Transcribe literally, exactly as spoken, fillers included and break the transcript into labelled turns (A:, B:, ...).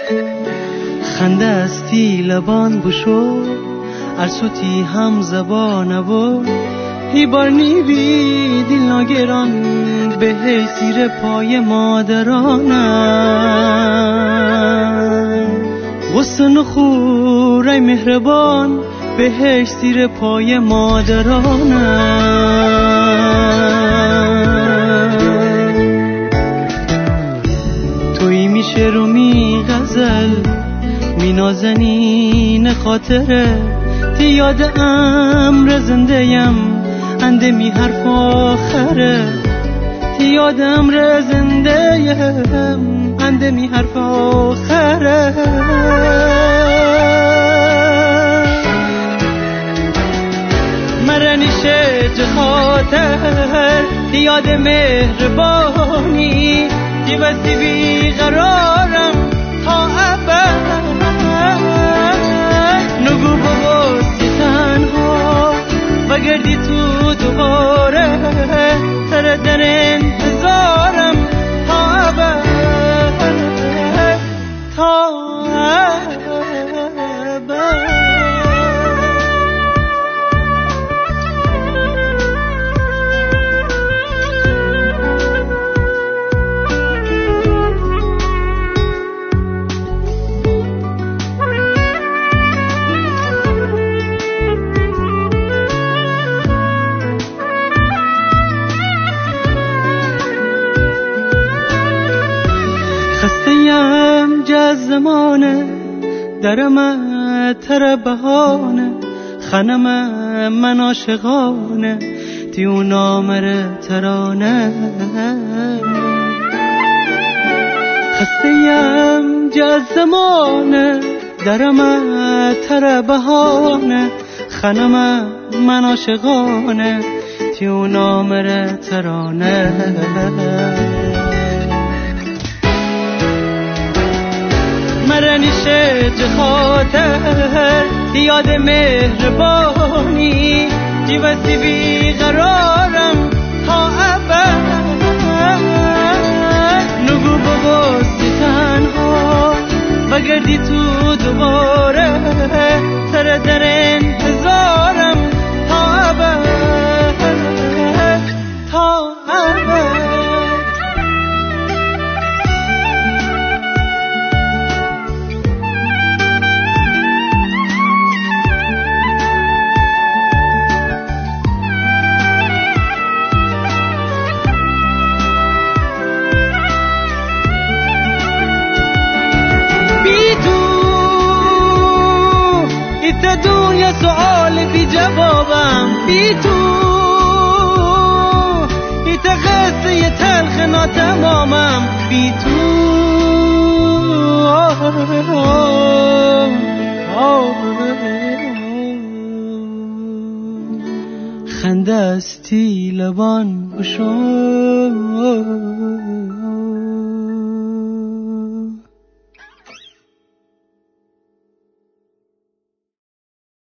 A: خنده استی لبان بشو ارسوتی هم زبانه و ای بار نیوی دل ناگران به سیر پای مادرانه غصن خورای مهربان به سیر پای مادرانه توی میشه رو می غزل می نازنین خاطره تی یاد امر زندهیم انده می حرف آخره تی یاد امر زندهیم انده می حرف آخره مرنیشه چه خاطر تی یاد مهربانی تی بستی بی قرارم تا ابد نگو باباستی تنها بگردی تو دوباره سر در انتظارم تا ابد تا ابد خستیم جز زمانه درم تر بهانه خنم من عاشقانه تیو نامر ترانه خستیم جز زمانه درم تر بهانه خنم من عاشقانه تیو نامر ترانه مرنیشه چه خاطر یاد مهربانی جیوستی بی قرارم تا ابد نگو باباستی تنها بگردی تو دوباره سر در انتظارم تا ابد تا ابد دنیا سوال بی جوابم بی تو ایت قصه تلخ ناتمامم بی تو خنده استی لبان بشو